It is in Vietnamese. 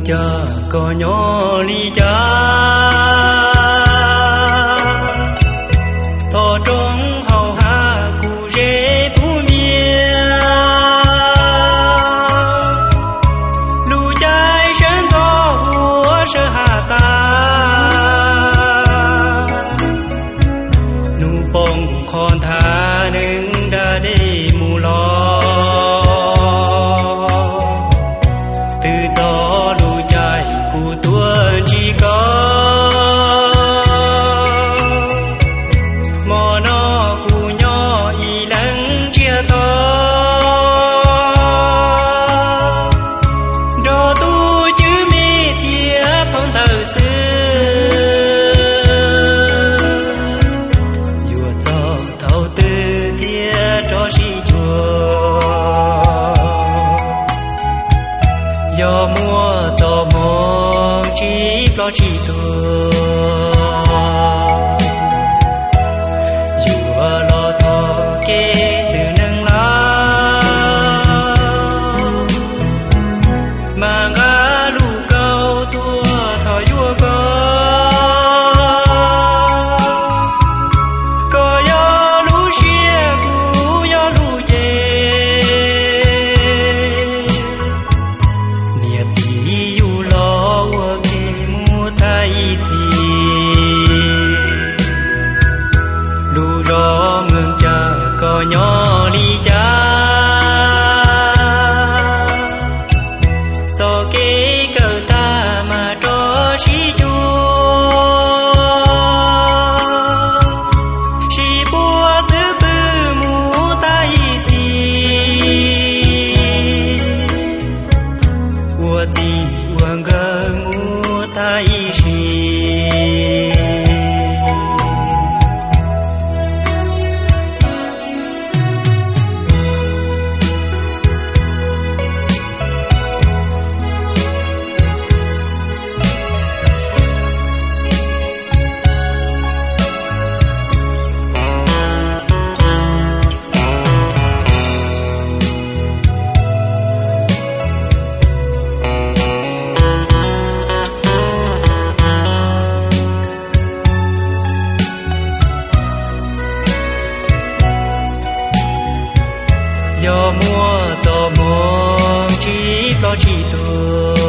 cha có nhỏ ly cha thọ trong hầu hạ cụ rễ bú mía lù trái sơn thọ hùa sơ hạ ta nụ bông con thả nâng đã đi mù lo do mua tò mò chỉ lo chỉ tua dù lo thọ kê từ nâng lá mà ngã lù câu tua thọ vua có gió lũ xia cũ gió lũ chê đủ rõ ngừng cha có nhỏ ly cha cho cái cờ ta mà cho sĩ chúa sĩ bùa giữ bư mù ta y gì ua ti uang gơ mù ta y gì do mua tò mò chỉ lo chỉ tua